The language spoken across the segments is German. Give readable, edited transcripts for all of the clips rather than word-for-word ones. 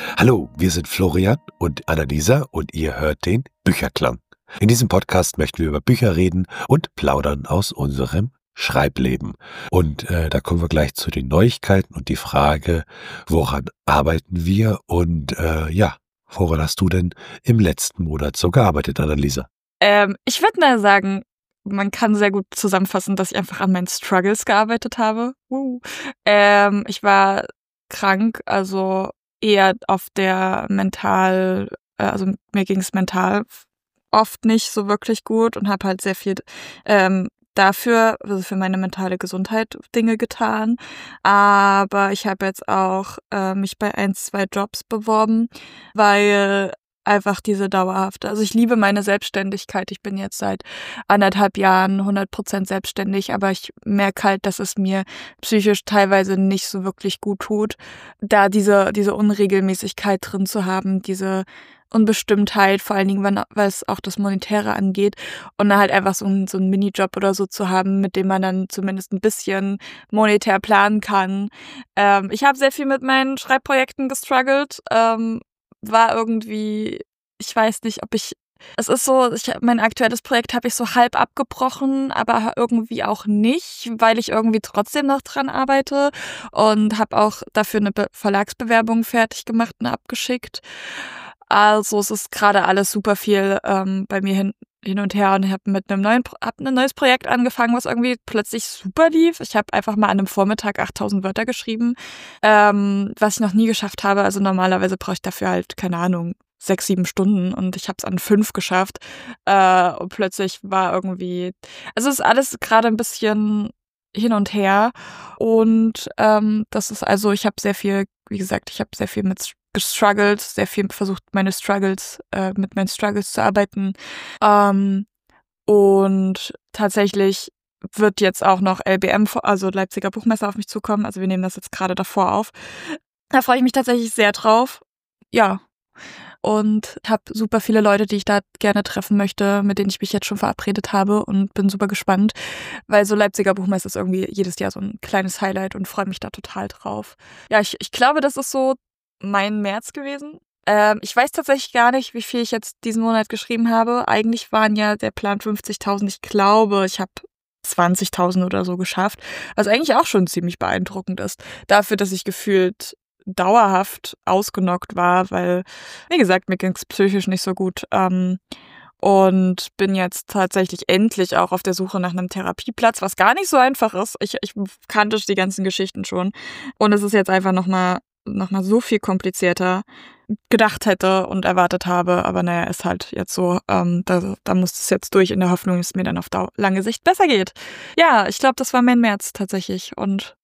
Hallo, wir sind Florian und Annalisa und ihr hört den Bücherklang. In diesem Podcast möchten wir über Bücher reden und plaudern aus unserem Schreibleben. Und da kommen wir gleich zu den Neuigkeiten und die Frage, woran arbeiten wir? Und woran hast du denn im letzten Monat so gearbeitet, Annalisa? Ich würde mal sagen, man kann sehr gut zusammenfassen, dass ich einfach an meinen Struggles gearbeitet habe. Ich war krank, also eher auf der also mir ging es mental oft nicht so wirklich gut und habe halt sehr viel dafür, also für meine mentale Gesundheit Dinge getan. Aber ich habe jetzt auch mich bei 2 Jobs beworben, weil einfach diese dauerhafte, also ich liebe meine Selbstständigkeit. Ich bin jetzt seit 1,5 Jahren 100% selbstständig, aber ich merke halt, dass es mir psychisch teilweise nicht so wirklich gut tut, da diese Unregelmäßigkeit drin zu haben, diese Unbestimmtheit, vor allen Dingen, weil es auch das Monetäre angeht, und dann halt einfach so ein Minijob oder so zu haben, mit dem man dann zumindest ein bisschen monetär planen kann. Ich habe sehr viel mit meinen Schreibprojekten gestruggelt, war irgendwie, ich weiß nicht, es ist so, mein aktuelles Projekt habe ich so halb abgebrochen, aber irgendwie auch nicht, weil ich irgendwie trotzdem noch dran arbeite und habe auch dafür eine Verlagsbewerbung fertig gemacht und abgeschickt. Also es ist gerade alles super viel bei mir hin und her, und ich habe mit ein neues Projekt angefangen, was irgendwie plötzlich super lief. Ich habe einfach mal an einem Vormittag 8.000 Wörter geschrieben, was ich noch nie geschafft habe. Also normalerweise brauche ich dafür halt, keine Ahnung, 6, 7 Stunden, und ich habe es an 5 geschafft. Und plötzlich war irgendwie, also es ist alles gerade ein bisschen hin und her, und das ist, also ich habe sehr viel, wie gesagt, ich habe sehr viel mit gestruggelt, sehr viel versucht, mit meinen Struggles zu arbeiten. Und tatsächlich wird jetzt auch noch LBM, also Leipziger Buchmesse, auf mich zukommen. Also wir nehmen das jetzt gerade davor auf. Da freue ich mich tatsächlich sehr drauf. Ja. Und habe super viele Leute, die ich da gerne treffen möchte, mit denen ich mich jetzt schon verabredet habe, und bin super gespannt, weil so Leipziger Buchmesse ist irgendwie jedes Jahr so ein kleines Highlight, und freue mich da total drauf. Ja, ich glaube, das ist so mein März gewesen. Ich weiß tatsächlich gar nicht, wie viel ich jetzt diesen Monat geschrieben habe. Eigentlich waren ja der Plan 50.000. Ich glaube, ich habe 20.000 oder so geschafft, was eigentlich auch schon ziemlich beeindruckend ist. Dafür, dass ich gefühlt dauerhaft ausgenockt war, weil, wie gesagt, mir ging es psychisch nicht so gut. Und bin jetzt tatsächlich endlich auch auf der Suche nach einem Therapieplatz, was gar nicht so einfach ist. Ich kannte die ganzen Geschichten schon. Und es ist jetzt einfach nochmal so viel komplizierter gedacht hätte und erwartet habe. Aber naja, ist halt jetzt so, da muss es jetzt durch, in der Hoffnung, dass es mir dann auf lange Sicht besser geht. Ja, ich glaube, das war mein März tatsächlich. Und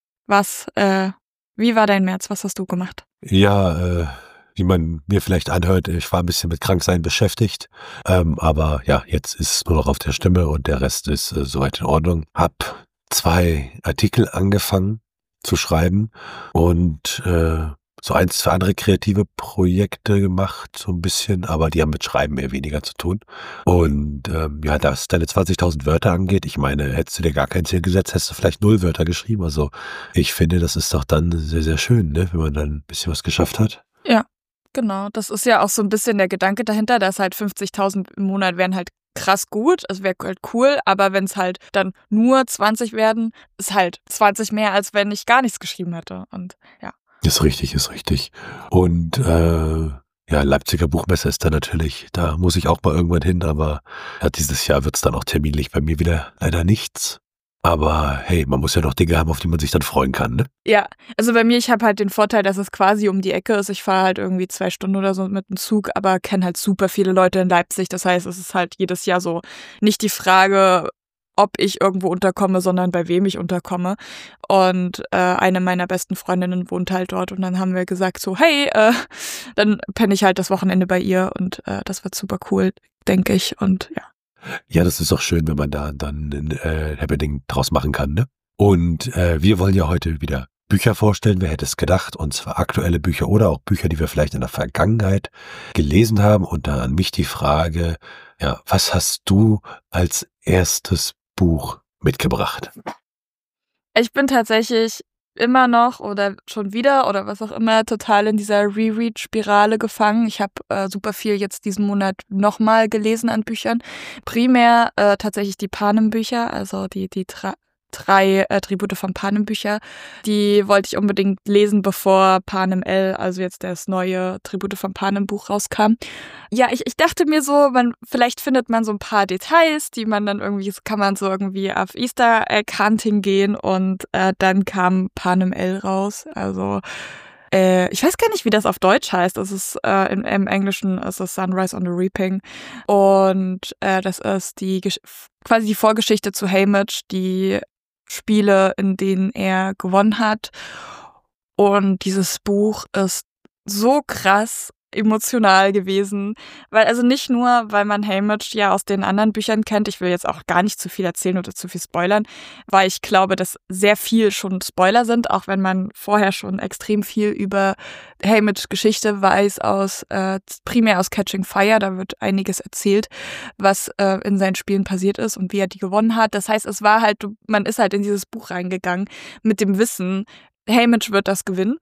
wie war dein März? Was hast du gemacht? Ja, wie man mir vielleicht anhört, ich war ein bisschen mit Kranksein beschäftigt, aber ja, jetzt ist es nur noch auf der Stimme und der Rest ist soweit in Ordnung. Hab 2 Artikel angefangen zu schreiben und so 1, 2 andere kreative Projekte gemacht, so ein bisschen, aber die haben mit Schreiben eher weniger zu tun. Und was deine 20.000 Wörter angeht, ich meine, hättest du dir gar kein Ziel gesetzt, hättest du vielleicht 0 Wörter geschrieben. Also ich finde, das ist doch dann sehr, sehr schön, ne, wenn man dann ein bisschen was geschafft hat. Ja, genau. Das ist ja auch so ein bisschen der Gedanke dahinter, dass halt 50.000 im Monat wären halt krass gut, es wäre halt cool, aber wenn es halt dann nur 20 werden, ist halt 20 mehr, als wenn ich gar nichts geschrieben hätte. Und ja. Ist richtig, ist richtig. Und Leipziger Buchmesse ist da natürlich, da muss ich auch mal irgendwann hin, aber ja, dieses Jahr wird's dann auch terminlich bei mir wieder leider nichts. Aber hey, man muss ja noch Dinge haben, auf die man sich dann freuen kann, ne? Ja, also bei mir, ich habe halt den Vorteil, dass es quasi um die Ecke ist. Ich fahre halt irgendwie 2 Stunden oder so mit dem Zug, aber kenne halt super viele Leute in Leipzig. Das heißt, es ist halt jedes Jahr so nicht die Frage, ob ich irgendwo unterkomme, sondern bei wem ich unterkomme. Und eine meiner besten Freundinnen wohnt halt dort, und dann haben wir gesagt so, hey, dann penne ich halt das Wochenende bei ihr, und das wird super cool, denke ich, und ja. Ja, das ist doch schön, wenn man da dann ein Happening draus machen kann, ne? Und wir wollen ja heute wieder Bücher vorstellen, wer hätte es gedacht, und zwar aktuelle Bücher oder auch Bücher, die wir vielleicht in der Vergangenheit gelesen haben. Und da an mich die Frage, ja, was hast du als erstes Buch mitgebracht? Ich bin tatsächlich immer noch oder schon wieder oder was auch immer total in dieser Reread-Spirale gefangen. Ich habe super viel jetzt diesen Monat nochmal gelesen an Büchern. Primär tatsächlich die Panem-Bücher, also die drei Tribute von Panem-Bücher. Die wollte ich unbedingt lesen, bevor Panem L, also jetzt das neue Tribute von Panem-Buch rauskam. Ja, ich dachte mir so, vielleicht findet man so ein paar Details, die man dann irgendwie, kann man so irgendwie auf Easter Egg Hunting gehen und dann kam Panem L raus. Also ich weiß gar nicht, wie das auf Deutsch heißt. Das ist im Englischen ist es Sunrise on the Reaping. Und das ist quasi die Vorgeschichte zu Haymitch, die Spiele, in denen er gewonnen hat. Und dieses Buch ist so krass emotional gewesen, weil also nicht nur, weil man Haymitch ja aus den anderen Büchern kennt, ich will jetzt auch gar nicht zu viel erzählen oder zu viel spoilern, weil ich glaube, dass sehr viel schon Spoiler sind, auch wenn man vorher schon extrem viel über Haymitch Geschichte weiß, primär aus Catching Fire, da wird einiges erzählt, was in seinen Spielen passiert ist und wie er die gewonnen hat. Das heißt, es war halt, man ist halt in dieses Buch reingegangen mit dem Wissen, Haymitch wird das gewinnen.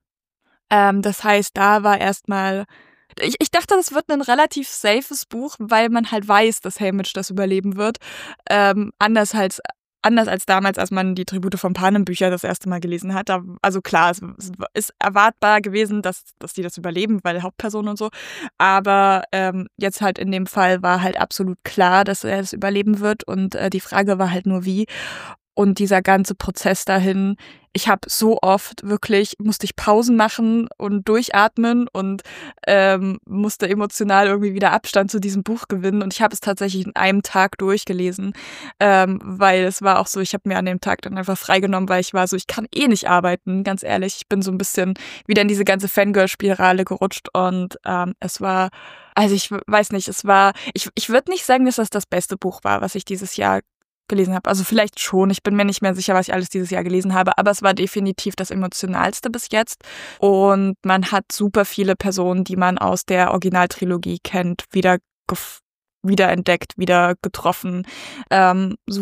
Das heißt, da war erstmal ich dachte, das wird ein relativ safes Buch, weil man halt weiß, dass Haymitch das überleben wird. Anders als damals, als man die Tribute von Panem-Bücher das erste Mal gelesen hat. Also klar, es ist erwartbar gewesen, dass die das überleben, weil Hauptperson und so. Aber jetzt halt in dem Fall war halt absolut klar, dass er es überleben wird. Und die Frage war halt nur, wie. Und dieser ganze Prozess dahin, ich habe so oft musste ich Pausen machen und durchatmen und musste emotional irgendwie wieder Abstand zu diesem Buch gewinnen. Und ich habe es tatsächlich in einem Tag durchgelesen, weil es war auch so, ich habe mir an dem Tag dann einfach freigenommen, weil ich war so, ich kann eh nicht arbeiten, ganz ehrlich. Ich bin so ein bisschen wieder in diese ganze Fangirl-Spirale gerutscht und es war, also ich weiß nicht, ich würde nicht sagen, dass das beste Buch war, was ich dieses Jahr gelesen habe. Also vielleicht schon, ich bin mir nicht mehr sicher, was ich alles dieses Jahr gelesen habe, aber es war definitiv das emotionalste bis jetzt. Und man hat super viele Personen, die man aus der Originaltrilogie kennt, wiederentdeckt, wieder getroffen. Es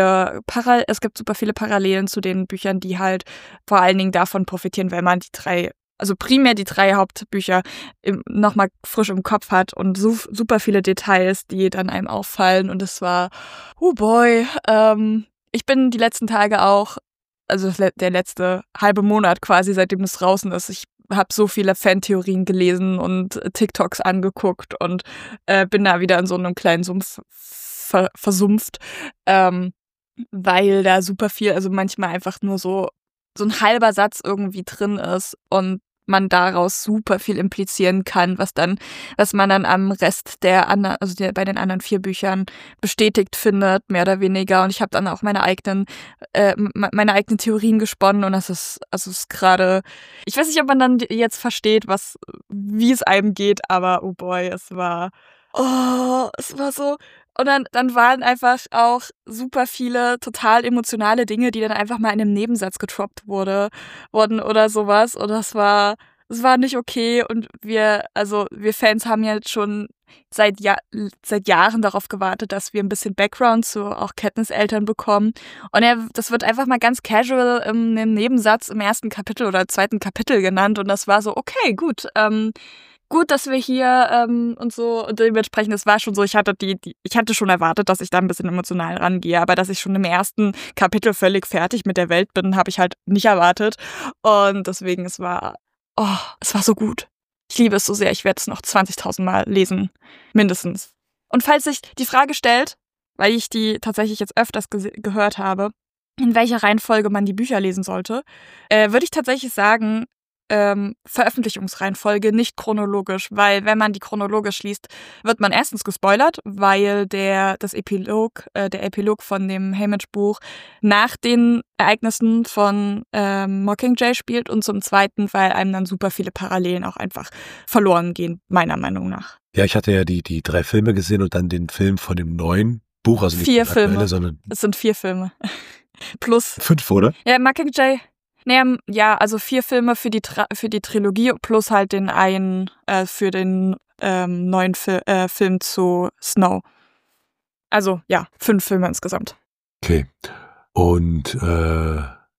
gibt super viele Parallelen zu den Büchern, die halt vor allen Dingen davon profitieren, wenn man primär die drei Hauptbücher nochmal frisch im Kopf hat und super viele Details, die dann einem auffallen. Und es war, oh boy, ich bin die letzten Tage auch, also der letzte halbe Monat quasi, seitdem es draußen ist, ich habe so viele Fantheorien gelesen und TikToks angeguckt und bin da wieder in so einem kleinen Sumpf versumpft, weil da super viel, also manchmal einfach nur so ein halber Satz irgendwie drin ist und man daraus super viel implizieren kann, was man dann am Rest der anderen, bei den anderen 4 Büchern bestätigt findet, mehr oder weniger. Und ich habe dann auch meine eigenen Theorien gesponnen und es ist gerade, ich weiß nicht, ob man dann jetzt versteht, wie es einem geht, aber oh boy, es war so. Und dann waren einfach auch super viele total emotionale Dinge, die dann einfach mal in einem Nebensatz getroppt wurden oder sowas. Und es war nicht okay. Und wir Fans haben ja schon seit Jahren darauf gewartet, dass wir ein bisschen Background zu auch Katniss Eltern bekommen. Und das wird einfach mal ganz casual im Nebensatz im ersten Kapitel oder zweiten Kapitel genannt. Und das war so, okay, gut. Gut, dass wir hier und so, und dementsprechend, es war schon so, ich hatte schon erwartet, dass ich da ein bisschen emotional rangehe, aber dass ich schon im ersten Kapitel völlig fertig mit der Welt bin, habe ich halt nicht erwartet. Und deswegen, es war so gut. Ich liebe es so sehr, ich werde es noch 20.000 Mal lesen, mindestens. Und falls sich die Frage stellt, weil ich die tatsächlich jetzt öfters gehört habe, in welcher Reihenfolge man die Bücher lesen sollte, würde ich tatsächlich sagen, Veröffentlichungsreihenfolge, nicht chronologisch, weil wenn man die chronologisch liest, wird man erstens gespoilert, weil der Epilog von dem Haymitch-Buch nach den Ereignissen von Mockingjay spielt und zum Zweiten, weil einem dann super viele Parallelen auch einfach verloren gehen, meiner Meinung nach. Ja, ich hatte ja die 3 Filme gesehen und dann den Film von dem neuen Buch, also nicht 4 das aktuelle, Filme. sondern Es sind 4 Filme. Plus 5, oder? Ja, Mockingjay. Ja, also 4 Filme für die Trilogie plus halt den einen für den neuen Film zu Snow. Also ja, 5 Filme insgesamt. Okay. Und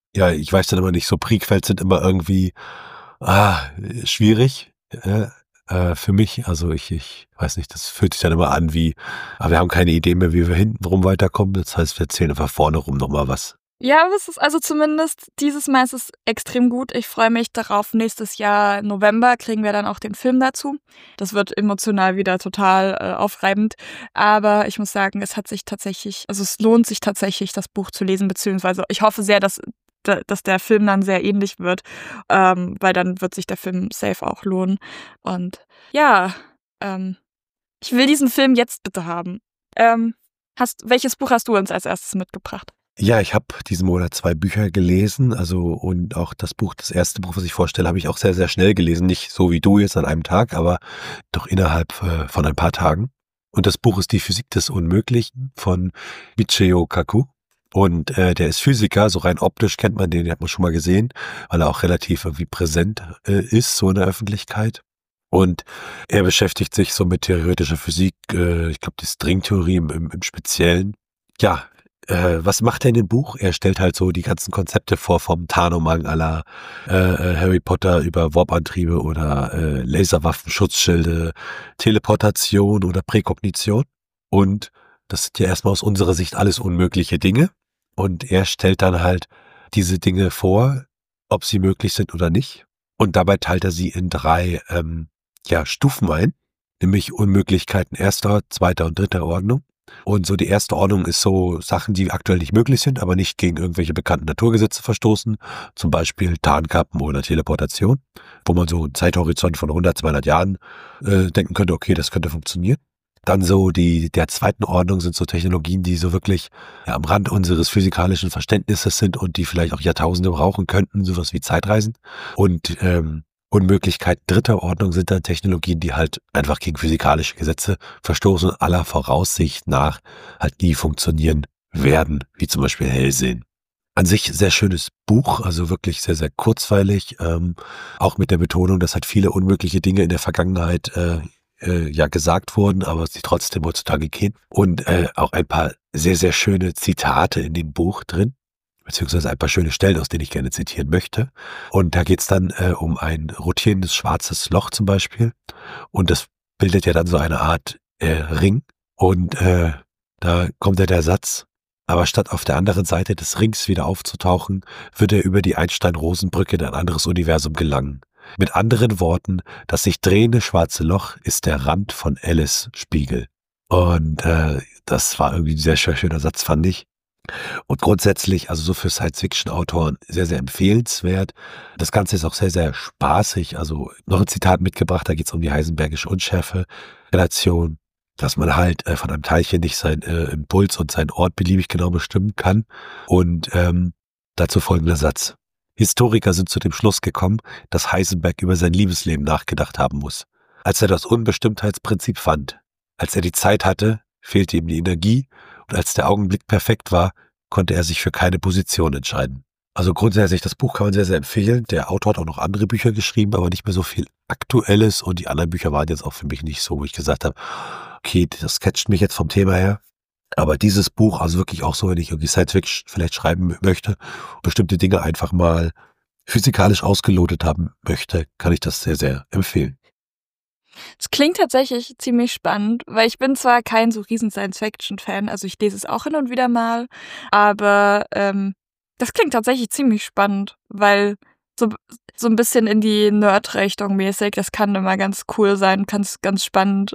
Ja, ich weiß dann immer nicht, so Prequels sind immer irgendwie, ah, schwierig, für mich. Also ich weiß nicht, das fühlt sich dann immer an wie, wir haben keine Idee mehr, wie wir hintenrum weiterkommen. Das heißt, wir erzählen einfach vorne rum noch mal was. Ja, aber es ist also zumindest dieses Mal ist es extrem gut. Ich freue mich darauf. Nächstes Jahr im November kriegen wir dann auch den Film dazu. Das wird emotional wieder total aufreibend. Aber ich muss sagen, es lohnt sich tatsächlich, das Buch zu lesen, beziehungsweise ich hoffe sehr, dass der Film dann sehr ähnlich wird, weil dann wird sich der Film safe auch lohnen. Und ja, ich will diesen Film jetzt bitte haben. Welches Buch hast du uns als erstes mitgebracht? Ja, ich habe diesen Monat 2 Bücher gelesen, also und auch das erste Buch, was ich vorstelle, habe ich auch sehr, sehr schnell gelesen. Nicht so wie du jetzt an einem Tag, aber doch innerhalb von ein paar Tagen. Und das Buch ist Die Physik des Unmöglichen von Michio Kaku. Und der ist Physiker, so rein optisch kennt man den hat man schon mal gesehen, weil er auch relativ irgendwie präsent ist, so in der Öffentlichkeit. Und er beschäftigt sich so mit theoretischer Physik, ich glaube die Stringtheorie im Speziellen. Ja, was macht er in dem Buch? Er stellt halt so die ganzen Konzepte vor, vom Tarnumhang à la Harry Potter über Warp-Antriebe oder Laserwaffen, Schutzschilde, Teleportation oder Präkognition. Und das sind ja erstmal aus unserer Sicht alles unmögliche Dinge. Und er stellt dann halt diese Dinge vor, ob sie möglich sind oder nicht. Und dabei teilt er sie in 3 Stufen ein, nämlich Unmöglichkeiten erster, zweiter und dritter Ordnung. Und so die erste Ordnung ist so Sachen, die aktuell nicht möglich sind, aber nicht gegen irgendwelche bekannten Naturgesetze verstoßen, zum Beispiel Tarnkappen oder Teleportation, wo man so einen Zeithorizont von 100, 200 Jahren denken könnte, okay, das könnte funktionieren. Dann so der zweiten Ordnung sind so Technologien, die so wirklich am Rand unseres physikalischen Verständnisses sind und die vielleicht auch Jahrtausende brauchen könnten, sowas wie Zeitreisen. Und Unmöglichkeiten dritter Ordnung sind dann Technologien, die halt einfach gegen physikalische Gesetze verstoßen und aller Voraussicht nach halt nie funktionieren werden, wie zum Beispiel Hellsehen. An sich sehr schönes Buch, also wirklich sehr, sehr kurzweilig, auch mit der Betonung, dass halt viele unmögliche Dinge in der Vergangenheit gesagt wurden, aber sie trotzdem heutzutage gehen. Und auch ein paar sehr, sehr schöne Zitate in dem Buch drin, beziehungsweise ein paar schöne Stellen, aus denen ich gerne zitieren möchte. Und da geht's dann um ein rotierendes schwarzes Loch zum Beispiel. Und das bildet ja dann so eine Art Ring. Und da kommt ja der Satz, aber statt auf der anderen Seite des Rings wieder aufzutauchen, wird er über die Einstein-Rosen-Brücke in ein anderes Universum gelangen. Mit anderen Worten, das sich drehende schwarze Loch ist der Rand von Alice Spiegel. Und das war irgendwie ein sehr schöner Satz, fand ich. Und grundsätzlich, also so für Science-Fiction-Autoren, sehr, sehr empfehlenswert. Das Ganze ist auch sehr, sehr spaßig. Also noch ein Zitat mitgebracht, da geht es um die heisenbergische Unschärfe-Relation, dass man halt von einem Teilchen nicht seinen Impuls und seinen Ort beliebig genau bestimmen kann. Und dazu folgender Satz. Historiker sind zu dem Schluss gekommen, dass Heisenberg über sein Liebesleben nachgedacht haben muss. Als er das Unbestimmtheitsprinzip fand, als er die Zeit hatte, fehlte ihm die Energie und als der Augenblick perfekt war, konnte er sich für keine Position entscheiden. Also grundsätzlich, das Buch kann man sehr, sehr empfehlen. Der Autor hat auch noch andere Bücher geschrieben, aber nicht mehr so viel Aktuelles und die anderen Bücher waren jetzt auch für mich nicht so, wo ich gesagt habe, okay, das catcht mich jetzt vom Thema her. Aber dieses Buch, also wirklich auch so, wenn ich irgendwie Science-Fiction vielleicht schreiben möchte, bestimmte Dinge einfach mal physikalisch ausgelotet haben möchte, kann ich das sehr, sehr empfehlen. Es klingt tatsächlich ziemlich spannend, weil ich bin zwar kein so riesen Science-Fiction-Fan, also ich lese es auch hin und wieder mal, aber das klingt tatsächlich ziemlich spannend, weil so ein bisschen in die Nerd-Richtung mäßig, das kann immer ganz cool sein, ganz spannend,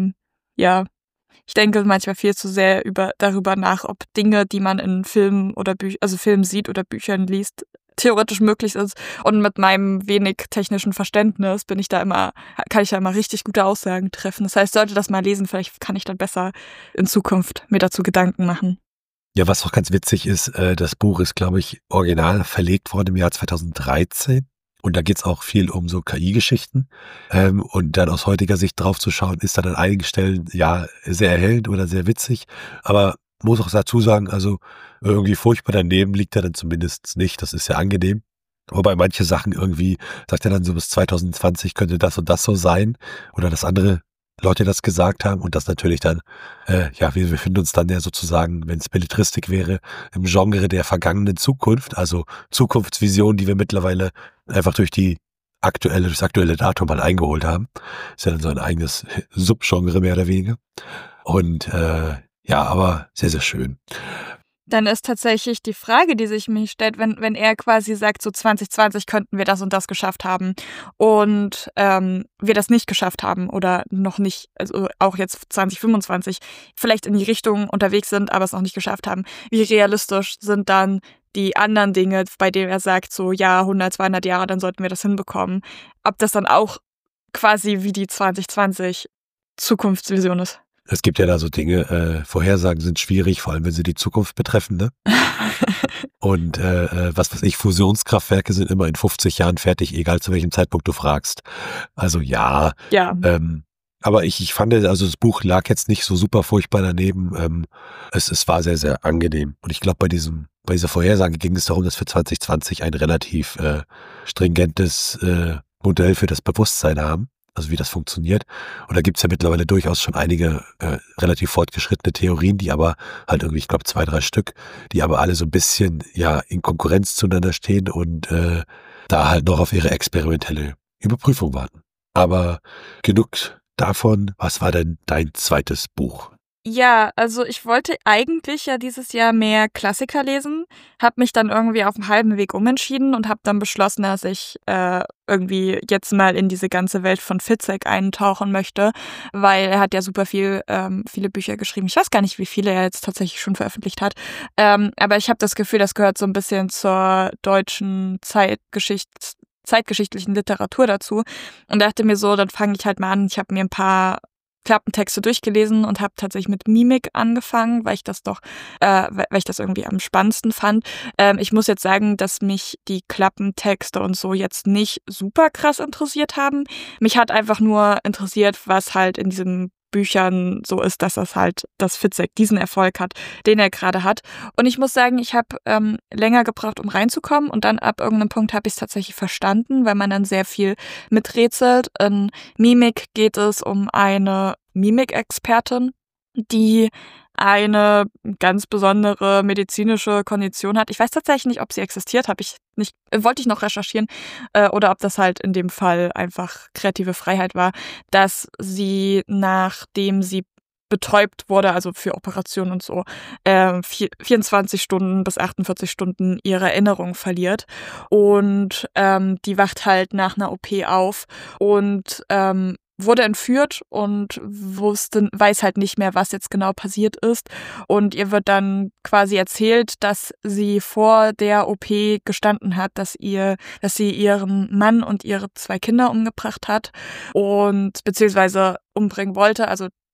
ja. Ich denke manchmal viel zu sehr darüber nach, ob Dinge, die man in Filmen oder Filmen sieht oder Büchern liest, theoretisch möglich ist. Und mit meinem wenig technischen Verständnis kann ich da immer richtig gute Aussagen treffen. Das heißt, sollte das mal lesen, vielleicht kann ich dann besser in Zukunft mir dazu Gedanken machen. Ja, was auch ganz witzig ist, das Buch ist, glaube ich, original verlegt worden im Jahr 2013. Und da geht's auch viel um so KI-Geschichten. Und dann aus heutiger Sicht drauf zu schauen, ist dann an einigen Stellen ja sehr erhellend oder sehr witzig. Aber muss auch dazu sagen, also irgendwie furchtbar daneben liegt er dann zumindest nicht. Das ist ja angenehm. Wobei manche Sachen irgendwie, sagt er dann so bis 2020 könnte das und das so sein. Oder das andere Leute das gesagt haben und das natürlich dann, wir befinden uns dann ja sozusagen, wenn es Belletristik wäre, im Genre der vergangenen Zukunft, also Zukunftsvisionen, die wir mittlerweile einfach durchs aktuelle Datum mal eingeholt haben. Ist ja dann so ein eigenes Subgenre mehr oder weniger. Und aber sehr, sehr schön. Dann ist tatsächlich die Frage, die sich mir stellt, wenn er quasi sagt, so 2020 könnten wir das und das geschafft haben und wir das nicht geschafft haben oder noch nicht, also auch jetzt 2025 vielleicht in die Richtung unterwegs sind, aber es noch nicht geschafft haben. Wie realistisch sind dann die anderen Dinge, bei denen er sagt, so ja, 100, 200 Jahre, dann sollten wir das hinbekommen. Ob das dann auch quasi wie die 2020 Zukunftsvision ist. Es gibt ja da so Dinge, Vorhersagen sind schwierig, vor allem wenn sie die Zukunft betreffen, ne? Und was weiß ich, Fusionskraftwerke sind immer in 50 Jahren fertig, egal zu welchem Zeitpunkt du fragst. Also ja. Ja. Aber ich fand, also das Buch lag jetzt nicht so super furchtbar daneben. Es war sehr, sehr angenehm. Und ich glaube, bei dieser Vorhersage ging es darum, dass für 2020 ein relativ stringentes Modell für das Bewusstsein haben. Also wie das funktioniert. Und da gibt's ja mittlerweile durchaus schon einige relativ fortgeschrittene Theorien, die aber halt irgendwie, ich glaube 2, 3 Stück, die aber alle so ein bisschen in Konkurrenz zueinander stehen und da halt noch auf ihre experimentelle Überprüfung warten. Aber genug davon. Was war denn dein zweites Buch? Ja, also ich wollte eigentlich ja dieses Jahr mehr Klassiker lesen, habe mich dann irgendwie auf dem halben Weg umentschieden und habe dann beschlossen, dass ich irgendwie jetzt mal in diese ganze Welt von Fitzek eintauchen möchte, weil er hat ja super viele Bücher geschrieben. Ich weiß gar nicht, wie viele er jetzt tatsächlich schon veröffentlicht hat, aber ich habe das Gefühl, das gehört so ein bisschen zur deutschen zeitgeschichtlichen Literatur dazu und dachte mir so, dann fange ich halt mal an. Ich habe mir ein paar Klappentexte durchgelesen und habe tatsächlich mit Mimik angefangen, weil ich das irgendwie am spannendsten fand. Ich muss jetzt sagen, dass mich die Klappentexte und so jetzt nicht super krass interessiert haben. Mich hat einfach nur interessiert, was halt in diesen Büchern so ist, dass Fitzek diesen Erfolg hat, den er gerade hat. Und ich muss sagen, ich habe länger gebraucht, um reinzukommen und dann ab irgendeinem Punkt habe ich es tatsächlich verstanden, weil man dann sehr viel miträtselt. In Mimik geht es um eine Mimikexpertin, die eine ganz besondere medizinische Kondition hat. Ich weiß tatsächlich nicht, ob sie existiert, wollte ich noch recherchieren, oder ob das halt in dem Fall einfach kreative Freiheit war, dass sie, nachdem sie betäubt wurde, also für Operationen und so, 24 Stunden bis 48 Stunden ihre Erinnerung verliert. Und die wacht halt nach einer OP auf und wurde entführt und weiß halt nicht mehr, was jetzt genau passiert ist. Und ihr wird dann quasi erzählt, dass sie vor der OP gestanden hat, dass sie ihren Mann und ihre 2 Kinder umgebracht hat und beziehungsweise umbringen wollte.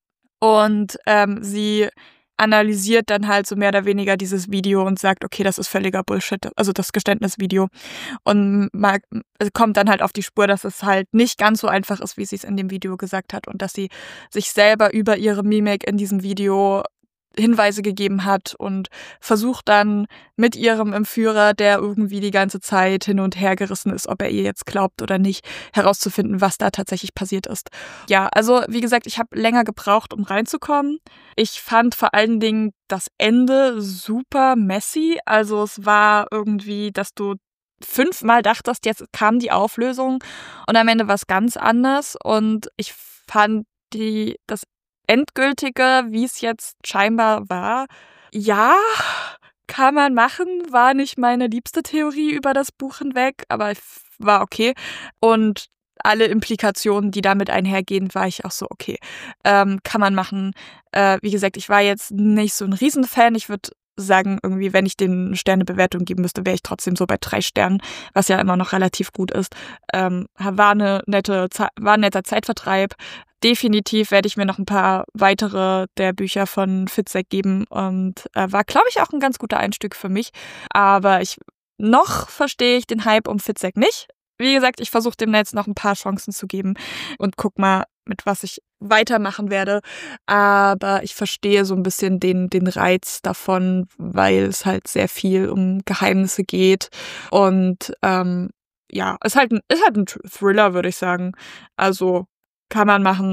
Und sie analysiert dann halt so mehr oder weniger dieses Video und sagt, okay, das ist völliger Bullshit, also das Geständnisvideo. Und kommt dann halt auf die Spur, dass es halt nicht ganz so einfach ist, wie sie es in dem Video gesagt hat und dass sie sich selber über ihre Mimik in diesem Video Hinweise gegeben hat und versucht dann mit ihrem Entführer, der irgendwie die ganze Zeit hin und her gerissen ist, ob er ihr jetzt glaubt oder nicht, herauszufinden, was da tatsächlich passiert ist. Ja, also wie gesagt, ich habe länger gebraucht, um reinzukommen. Ich fand vor allen Dingen das Ende super messy. Also es war irgendwie, dass du 5-mal dachtest, jetzt kam die Auflösung und am Ende war es ganz anders und ich fand das Endgültige, wie es jetzt scheinbar war, ja, kann man machen, war nicht meine liebste Theorie über das Buch hinweg, aber war okay. Und alle Implikationen, die damit einhergehen, war ich auch so, okay, kann man machen. Wie gesagt, ich war jetzt nicht so ein Riesenfan. Ich würde sagen, irgendwie, wenn ich den eine Sternebewertung geben müsste, wäre ich trotzdem so bei 3 Sternen, was ja immer noch relativ gut ist. War ein netter Zeitvertreib. Definitiv werde ich mir noch ein paar weitere der Bücher von Fitzek geben und war, glaube ich, auch ein ganz guter Einstieg für mich. Aber noch verstehe ich den Hype um Fitzek nicht. Wie gesagt, ich versuche dem Netz noch ein paar Chancen zu geben und guck mal, mit was ich weitermachen werde. Aber ich verstehe so ein bisschen den Reiz davon, weil es halt sehr viel um Geheimnisse geht. Und ist halt ein Thriller, würde ich sagen. Also kann man machen.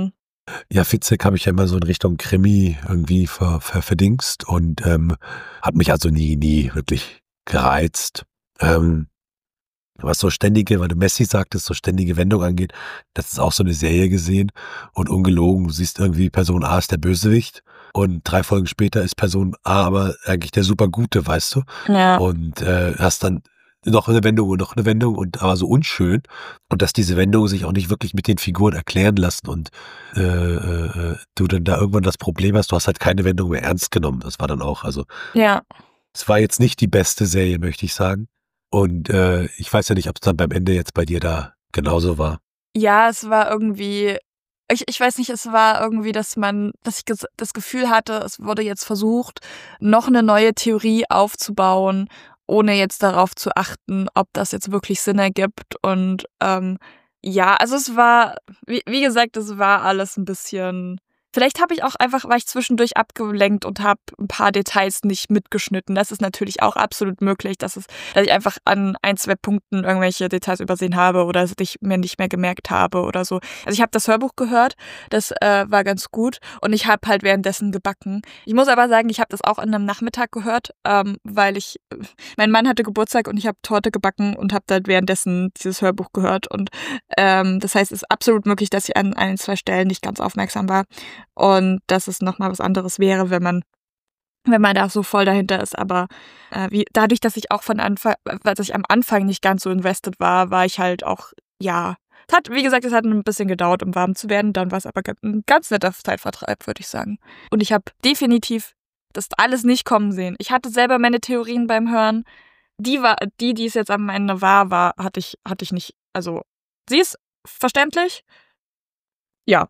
Ja, Fitzek habe ich ja immer so in Richtung Krimi irgendwie verdingst und hat mich also nie wirklich gereizt. Ähm, Was so ständige, weil du Messi sagtest, so ständige Wendung angeht, das ist auch so eine Serie gesehen und ungelogen, du siehst irgendwie Person A ist der Bösewicht und 3 Folgen später ist Person A aber eigentlich der Supergute, weißt du? Ja, Und hast dann noch eine Wendung und aber so unschön und dass diese Wendungen sich auch nicht wirklich mit den Figuren erklären lassen und du dann da irgendwann das Problem hast, du hast halt keine Wendung mehr ernst genommen. Das war dann auch, also ja. es war jetzt nicht die beste Serie, möchte ich sagen. Und ich weiß ja nicht, ob es dann beim Ende jetzt bei dir da genauso war. Ja, es war irgendwie ich weiß nicht, es war irgendwie, dass ich das Gefühl hatte, es wurde jetzt versucht, noch eine neue Theorie aufzubauen, ohne jetzt darauf zu achten, ob das jetzt wirklich Sinn ergibt. Und, ja, also es war wie gesagt, es war alles ein bisschen vielleicht habe ich auch einfach war ich zwischendurch abgelenkt und habe ein paar Details nicht mitgeschnitten. Das ist natürlich auch absolut möglich, dass ich einfach an ein 2 Punkten irgendwelche Details übersehen habe oder es ich mir nicht mehr gemerkt habe oder so. Also, ich habe das Hörbuch gehört, das, war ganz gut und ich habe halt währenddessen gebacken. Ich muss aber sagen, ich habe das auch an 'nem Nachmittag gehört, weil mein Mann hatte Geburtstag und ich habe Torte gebacken und habe dann währenddessen dieses Hörbuch gehört und, das heißt, es ist absolut möglich, dass ich an 1, 2 Stellen nicht ganz aufmerksam war und dass es noch mal was anderes wäre, wenn man da so voll dahinter ist, aber, wie dadurch, dass ich auch dass ich am Anfang nicht ganz so invested war, war ich halt auch ja, es hat ein bisschen gedauert, um warm zu werden, dann war's aber 'n ganz netter Zeitvertreib, würde ich sagen. Und ich habe definitiv das alles nicht kommen sehen. Ich hatte selber meine Theorien beim Hören. Die es jetzt am Ende hatte ich nicht. Also, sie ist verständlich? Ja.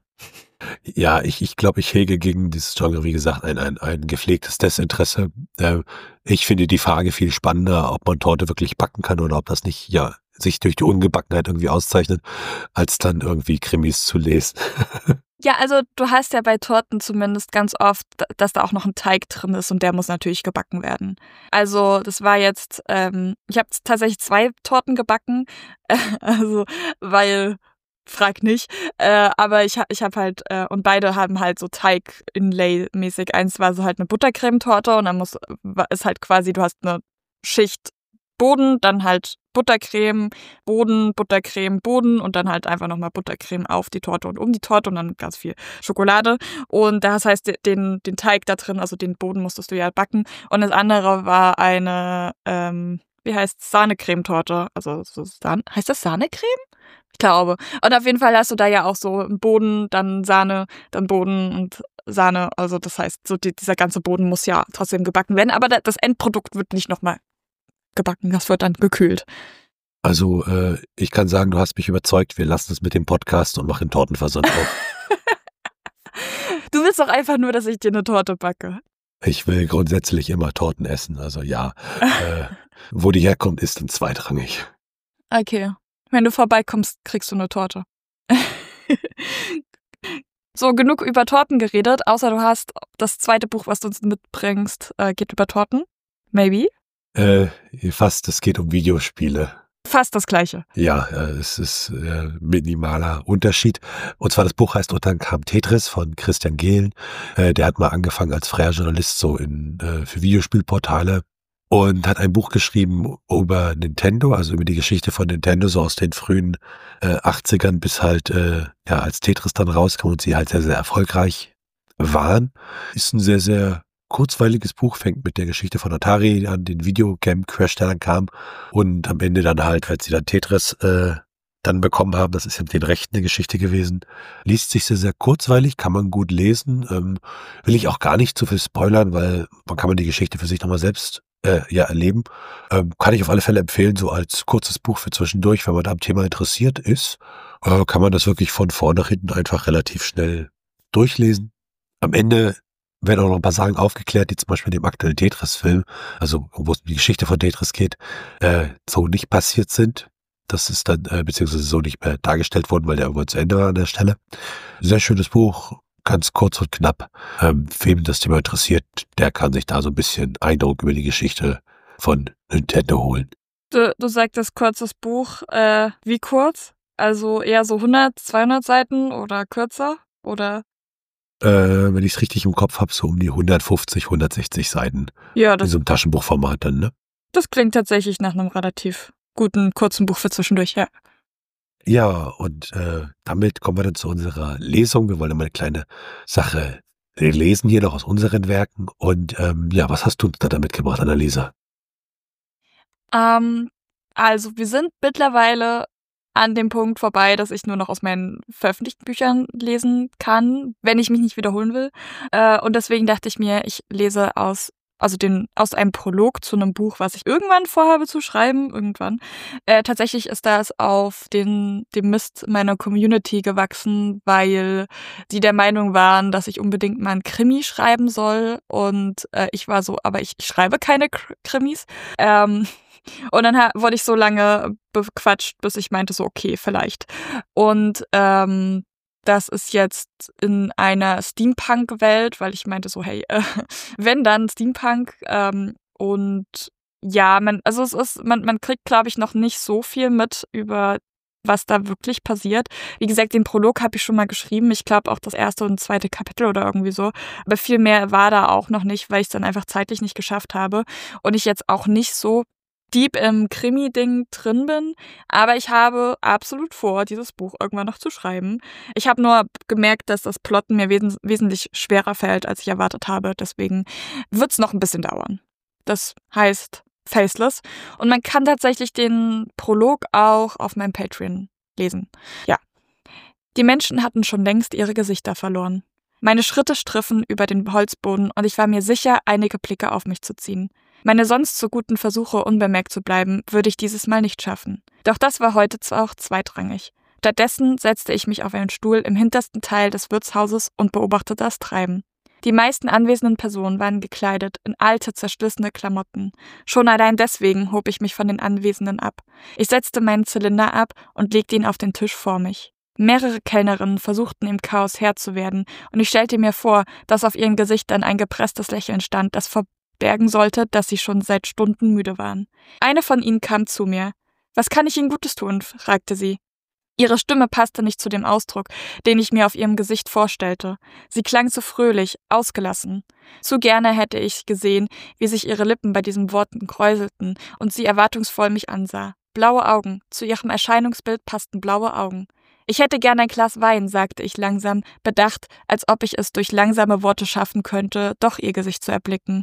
Ja, ich glaube, ich hege gegen dieses Genre, wie gesagt, ein gepflegtes Desinteresse. Ich finde die Frage viel spannender, ob man Torte wirklich backen kann oder ob das nicht, ja, sich durch die Ungebackenheit irgendwie auszeichnet, als dann irgendwie Krimis zu lesen. Ja, also du hast ja bei Torten zumindest ganz oft, dass da auch noch ein Teig drin ist und der muss natürlich gebacken werden. Also, das war jetzt ich habe tatsächlich 2 Torten gebacken, also, weil frag nicht, aber ich habe halt und beide haben halt so Teig-Inlay-mäßig. Eins war so halt 'ne Buttercremetorte und dann ist halt quasi du hast 'ne Schicht Boden, dann halt Buttercreme, Boden, Buttercreme, Boden und dann halt einfach noch mal Buttercreme auf die Torte und um die Torte und dann ganz viel Schokolade. Und das heißt, den Teig da drin, also den Boden musstest du ja backen. Und das andere war eine, wie heißt's, Sahnecremetorte. Also so heißt das Sahnecreme? Ich glaube. Und auf jeden Fall hast du da ja auch so 'n Boden, dann Sahne, dann Boden und Sahne. Also das heißt, so dieser ganze Boden muss ja trotzdem gebacken werden, aber das Endprodukt wird nicht noch mal gebacken, das wird dann gekühlt. Also, ich kann sagen, du hast mich überzeugt. Wir lassen es mit dem Podcast und machen Tortenversand auf. Du willst doch einfach nur, dass ich dir 'ne Torte backe. Ich will grundsätzlich immer Torten essen. Also ja, äh, wo die herkommt, ist dann zweitrangig. Okay. Wenn du vorbeikommst, kriegst du 'ne Torte. So, genug über Torten geredet, außer du hast das zweite Buch, was du uns mitbringst, geht über Torten? Maybe? Äh, Fast, es geht um Videospiele. Fast das Gleiche. Ja, es ist minimaler Unterschied. Und zwar das Buch heißt Und dann kam Tetris von Christian Gehlen. Der hat mal angefangen als freier Journalist so für Videospielportale und hat ein Buch geschrieben über Nintendo, also über die Geschichte von Nintendo, so aus den frühen 80ern bis halt, ja, als Tetris dann rauskam und sie halt sehr, sehr erfolgreich waren. Ist ein sehr, sehr kurzweiliges Buch, fängt mit der Geschichte von Atari an, den Videogame-Crash, der dann kam und am Ende dann halt, als sie dann Tetris dann bekommen haben, das ist ja mit den Rechten eine Geschichte gewesen, liest sich sehr, sehr kurzweilig, kann man gut lesen, will ich auch gar nicht zu viel spoilern, weil man kann die Geschichte für sich nochmal selbst ja erleben. Kann ich auf alle Fälle empfehlen, so als kurzes Buch für zwischendurch, wenn man da am Thema interessiert ist, kann man das wirklich von vorn nach hinten einfach relativ schnell durchlesen. Am Ende werden auch noch ein paar Sachen aufgeklärt, die zum Beispiel in dem aktuellen Tetris-Film, also wo es um die Geschichte von Tetris geht, so nicht passiert sind. Das ist dann, beziehungsweise so nicht mehr dargestellt worden, weil der irgendwann zu Ende war an der Stelle. Sehr schönes Buch, ganz kurz und knapp. Wem das Thema interessiert, der kann sich da so ein bisschen Eindruck über die Geschichte von Nintendo holen. Du sagtest kurzes Buch, wie kurz? Also eher so 100, 200 Seiten oder kürzer? Oder Wenn ich es richtig im Kopf habe, so um die 150, 160 Seiten. Ja, In so einem Taschenbuchformat dann, ne? das klingt tatsächlich nach einem relativ guten, kurzen Buch für zwischendurch, ja. Ja, und damit kommen wir dann zu unserer Lesung. Wir wollen mal eine kleine Sache lesen hier noch aus unseren Werken. Und ja, was hast du uns da mitgebracht, Annalisa? Also wir sind mittlerweile an dem Punkt vorbei, dass ich nur noch aus meinen veröffentlichten Büchern lesen kann, wenn ich mich nicht wiederholen will. Und deswegen dachte ich mir, ich lese aus einem Prolog zu einem Buch, was ich irgendwann vorhabe zu schreiben, irgendwann. Tatsächlich ist das auf dem Mist meiner Community gewachsen, weil die der Meinung waren, dass ich unbedingt mal ein Krimi schreiben soll. Und ich war so, aber ich schreibe keine Krimis. Und dann wurde ich so lange bequatscht, bis ich meinte so, okay, vielleicht. Und das ist jetzt in einer Steampunk-Welt, weil ich meinte so, hey, wenn dann Steampunk. Und ja, man kriegt, glaube ich, noch nicht so viel mit über was da wirklich passiert. Wie gesagt, den Prolog habe ich schon mal geschrieben. Ich glaube auch das erste und zweite Kapitel oder irgendwie so. Aber viel mehr war da auch noch nicht, weil ich es dann einfach zeitlich nicht geschafft habe. Und ich jetzt auch nicht so deep im Krimi-Ding drin bin, aber ich habe absolut vor, dieses Buch irgendwann noch zu schreiben. Ich habe nur gemerkt, dass das Plotten mir wesentlich schwerer fällt, als ich erwartet habe. Deswegen wird es noch ein bisschen dauern. Das heißt Faceless. Und man kann tatsächlich den Prolog auch auf meinem Patreon lesen. Ja. Die Menschen hatten schon längst ihre Gesichter verloren. Meine Schritte striffen über den Holzboden und ich war mir sicher, einige Blicke auf mich zu ziehen. Meine sonst so guten Versuche, unbemerkt zu bleiben, würde ich dieses Mal nicht schaffen. Doch das war heute zwar auch zweitrangig. Stattdessen setzte ich mich auf einen Stuhl im hintersten Teil des Wirtshauses und beobachtete das Treiben. Die meisten anwesenden Personen waren gekleidet in alte, zerschlissene Klamotten. Schon allein deswegen hob ich mich von den Anwesenden ab. Ich setzte meinen Zylinder ab und legte ihn auf den Tisch vor mich. Mehrere Kellnerinnen versuchten im Chaos Herr zu werden, und ich stellte mir vor, dass auf ihren Gesichtern ein gepresstes Lächeln stand, das verbergen sollte, dass sie schon seit Stunden müde waren. Eine von ihnen kam zu mir. »Was kann ich Ihnen Gutes tun?« fragte sie. Ihre Stimme passte nicht zu dem Ausdruck, den ich mir auf ihrem Gesicht vorstellte. Sie klang so fröhlich, ausgelassen. Zu gerne hätte ich gesehen, wie sich ihre Lippen bei diesen Worten kräuselten und sie erwartungsvoll mich ansah. Blaue Augen, zu ihrem Erscheinungsbild passten blaue Augen. »Ich hätte gern ein Glas Wein«, sagte ich langsam, bedacht, als ob ich es durch langsame Worte schaffen könnte, doch ihr Gesicht zu erblicken.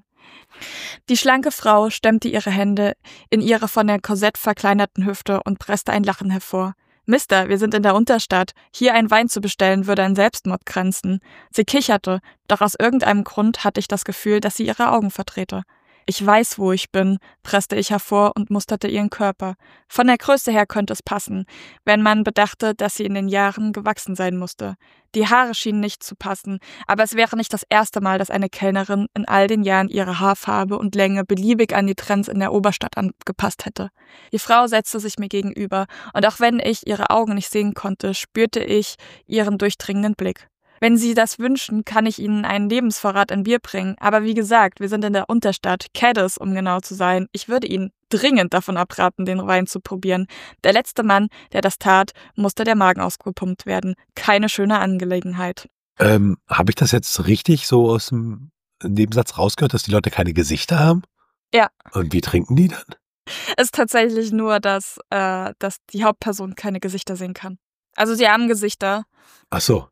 Die schlanke Frau stemmte ihre Hände in ihre von der Korsett verkleinerten Hüfte und presste ein Lachen hervor. »Mister, wir sind in der Unterstadt. Hier einen Wein zu bestellen, würde an Selbstmord grenzen.« Sie kicherte, doch aus irgendeinem Grund hatte ich das Gefühl, dass sie ihre Augen verdrehte. »Ich weiß, wo ich bin«, presste ich hervor und musterte ihren Körper. Von der Größe her könnte es passen, wenn man bedachte, dass sie in den Jahren gewachsen sein musste. Die Haare schienen nicht zu passen, aber es wäre nicht das erste Mal, dass eine Kellnerin in all den Jahren ihre Haarfarbe und Länge beliebig an die Trends in der Oberstadt angepasst hätte. Die Frau setzte sich mir gegenüber, und auch wenn ich ihre Augen nicht sehen konnte, spürte ich ihren durchdringenden Blick. »Wenn Sie das wünschen, kann ich Ihnen einen Lebensvorrat an Bier bringen, aber wie gesagt, wir sind in der Unterstadt, Cadiz, um genau zu sein. Ich würde Ihnen dringend davon abraten, den Wein zu probieren. Der letzte Mann, der das tat, musste der Magen ausgepumpt werden. Keine schöne Angelegenheit.« Habe ich das jetzt richtig so aus dem Nebensatz rausgehört, dass die Leute keine Gesichter haben? Ja. Und wie trinken die dann? Es ist tatsächlich nur, dass die Hauptperson keine Gesichter sehen kann. Also sie haben Gesichter. Ach so.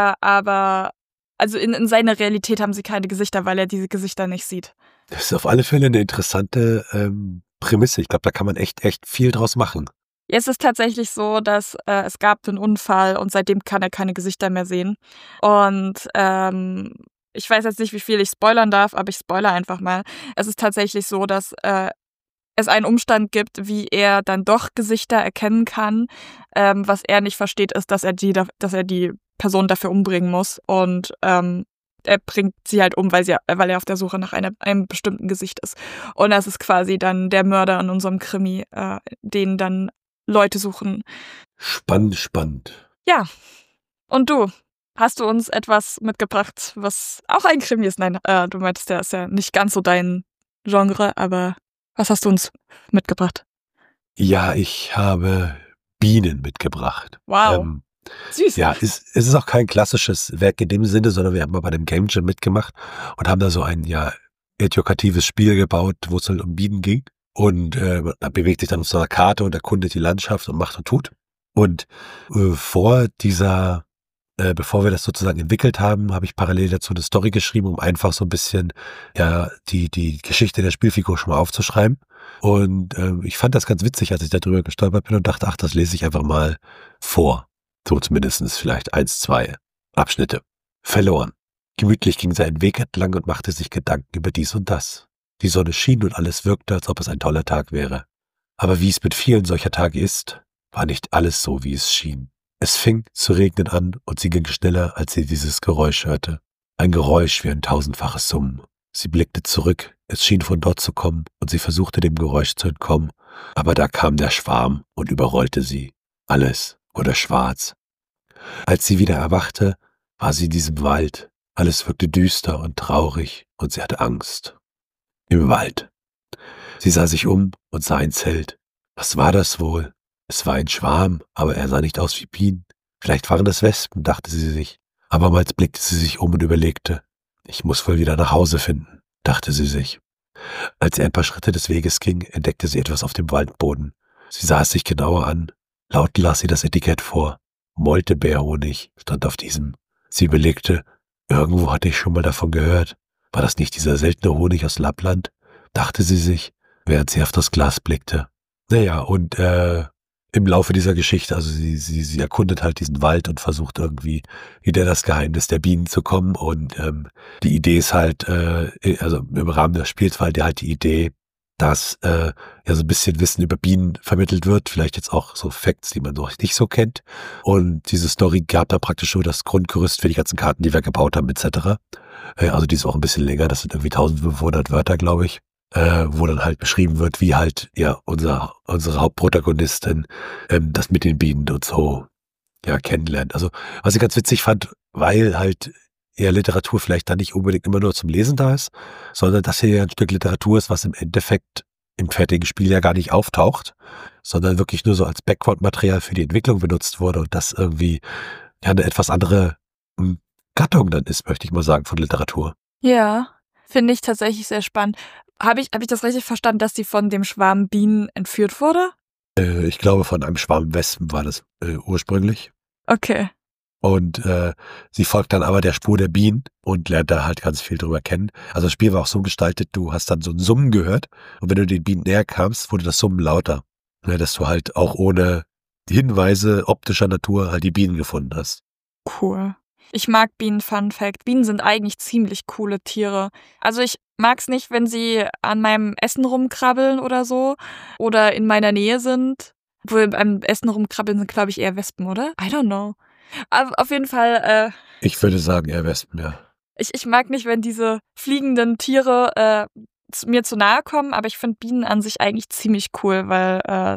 Aber also in seiner Realität haben sie keine Gesichter, weil er diese Gesichter nicht sieht. Das ist auf alle Fälle eine interessante Prämisse. Ich glaube, da kann man echt viel draus machen. Ja, es ist tatsächlich so, dass es gab einen Unfall und seitdem kann er keine Gesichter mehr sehen. Und ich weiß jetzt nicht, wie viel ich spoilern darf, aber ich spoilere einfach mal. Es ist tatsächlich so, dass es einen Umstand gibt, wie er dann doch Gesichter erkennen kann. Was er nicht versteht, ist, dass er die Person dafür umbringen muss. Und er bringt sie halt um, weil er auf der Suche nach einem bestimmten Gesicht ist. Und das ist quasi dann der Mörder in unserem Krimi, den dann Leute suchen. Spannend. Ja. Und du? Hast du uns etwas mitgebracht, was auch ein Krimi ist? Nein, du meintest, der ist ja nicht ganz so dein Genre, aber was hast du uns mitgebracht? Ja, ich habe Bienen mitgebracht. Wow. Süß. Ja, es ist auch kein klassisches Werk in dem Sinne, sondern wir haben mal bei dem Game Jam mitgemacht und haben da so ein, ja, edukatives Spiel gebaut, wo es halt um Bienen ging. Und da bewegt sich dann auf so einer Karte und erkundet die Landschaft und macht und tut. Und bevor wir das sozusagen entwickelt haben, habe ich parallel dazu eine Story geschrieben, um einfach so ein bisschen ja die Geschichte der Spielfigur schon mal aufzuschreiben. Und ich fand das ganz witzig, als ich darüber gestolpert bin und dachte, ach, das lese ich einfach mal vor. So zumindest vielleicht 1, 2 Abschnitte. Verloren. Gemütlich ging sein Weg entlang und machte sich Gedanken über dies und das. Die Sonne schien und alles wirkte, als ob es ein toller Tag wäre. Aber wie es mit vielen solcher Tage ist, war nicht alles so, wie es schien. Es fing zu regnen an und sie ging schneller, als sie dieses Geräusch hörte. Ein Geräusch wie ein tausendfaches Summen. Sie blickte zurück, es schien von dort zu kommen und sie versuchte dem Geräusch zu entkommen. Aber da kam der Schwarm und überrollte sie. Alles wurde schwarz. Als sie wieder erwachte, war sie in diesem Wald. Alles wirkte düster und traurig und sie hatte Angst. Im Wald. Sie sah sich um und sah ein Zelt. Was war das wohl? Es war ein Schwarm, aber er sah nicht aus wie Bienen. Vielleicht waren es Wespen, dachte sie sich. Abermals blickte sie sich um und überlegte. Ich muss wohl wieder nach Hause finden, dachte sie sich. Als sie ein paar Schritte des Weges ging, entdeckte sie etwas auf dem Waldboden. Sie sah es sich genauer an. Laut las sie das Etikett vor. Moltebeerhonig stand auf diesem. Sie überlegte, irgendwo hatte ich schon mal davon gehört. War das nicht dieser seltene Honig aus Lappland? Dachte sie sich, während sie auf das Glas blickte. Naja, und im Laufe dieser Geschichte, also sie erkundet halt diesen Wald und versucht irgendwie wieder das Geheimnis der Bienen zu kommen. Und die Idee ist halt, also im Rahmen des Spiels war halt die Idee, dass ja so ein bisschen Wissen über Bienen vermittelt wird, vielleicht jetzt auch so Facts, die man noch nicht so kennt. Und diese Story gab da praktisch so das Grundgerüst für die ganzen Karten, die wir gebaut haben, etc. Also die ist auch ein bisschen länger, das sind irgendwie 1500 Wörter, glaube ich, wo dann halt beschrieben wird, wie halt ja unsere Hauptprotagonistin das mit den Bienen und so ja kennenlernt. Also was ich ganz witzig fand, weil halt eher Literatur vielleicht dann nicht unbedingt immer nur zum Lesen da ist, sondern dass hier ja ein Stück Literatur ist, was im Endeffekt im fertigen Spiel ja gar nicht auftaucht, sondern wirklich nur so als Background-Material für die Entwicklung benutzt wurde und das irgendwie ja eine etwas andere Gattung dann ist, möchte ich mal sagen, von Literatur. Ja, finde ich tatsächlich sehr spannend. Habe ich das richtig verstanden, dass sie von dem Schwarm Bienen entführt wurde? Ich glaube, von einem Schwarm Wespen war das ursprünglich. Okay. Und sie folgt dann aber der Spur der Bienen und lernt da halt ganz viel drüber kennen. Also das Spiel war auch so gestaltet, du hast dann so ein Summen gehört und wenn du den Bienen näher kamst, wurde das Summen lauter. Ne, dass du halt auch ohne Hinweise optischer Natur halt die Bienen gefunden hast. Cool. Ich mag Bienen, Fun Fact. Bienen sind eigentlich ziemlich coole Tiere. Also ich mag's nicht, wenn sie an meinem Essen rumkrabbeln oder so oder in meiner Nähe sind. Obwohl beim Essen rumkrabbeln sind, glaube ich, eher Wespen, oder? I don't know. Aber auf jeden Fall, Ich würde sagen, eher Wespen, ja. ich mag nicht, wenn diese fliegenden Tiere mir zu nahe kommen, aber ich finde Bienen an sich eigentlich ziemlich cool, weil,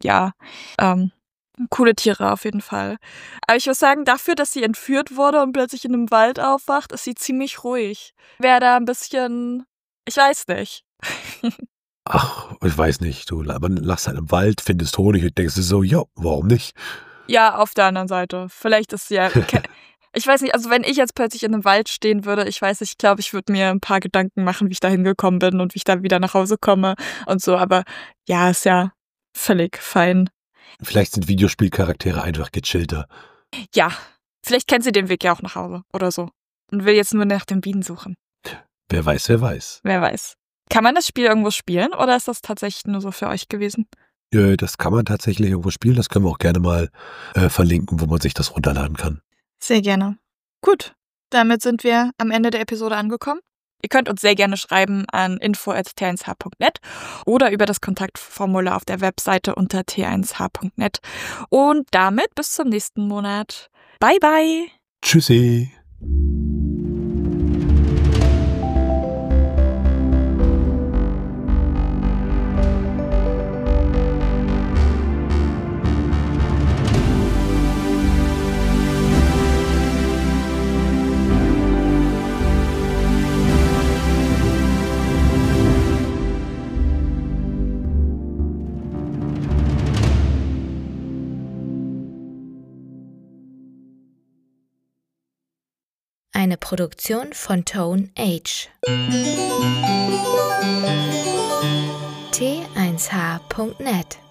coole Tiere auf jeden Fall. Aber ich muss sagen, dafür, dass sie entführt wurde und plötzlich in einem Wald aufwacht, ist sie ziemlich ruhig. Wäre da ein bisschen, ich weiß nicht. Ach, ich weiß nicht, du lachst halt im Wald, findest Honig und denkst dir so, ja, warum nicht? Ja, auf der anderen Seite. Vielleicht ist ja, ich weiß nicht, also wenn ich jetzt plötzlich in einem Wald stehen würde, ich weiß nicht, ich glaube, ich würde mir ein paar Gedanken machen, wie ich da hingekommen bin und wie ich da wieder nach Hause komme und so. Aber ja, ist ja völlig fein. Vielleicht sind Videospielcharaktere einfach gechillter. Ja, vielleicht kennt sie den Weg ja auch nach Hause oder so und will jetzt nur nach den Bienen suchen. Wer weiß, wer weiß. Wer weiß. Kann man das Spiel irgendwo spielen oder ist das tatsächlich nur so für euch gewesen? Das kann man tatsächlich irgendwo spielen. Das können wir auch gerne mal verlinken, wo man sich das runterladen kann. Sehr gerne. Gut, damit sind wir am Ende der Episode angekommen. Ihr könnt uns sehr gerne schreiben an info@t1h.net oder über das Kontaktformular auf der Webseite unter t1h.net. Und damit bis zum nächsten Monat. Bye, bye. Tschüssi. Eine Produktion von Tone H. T1H.net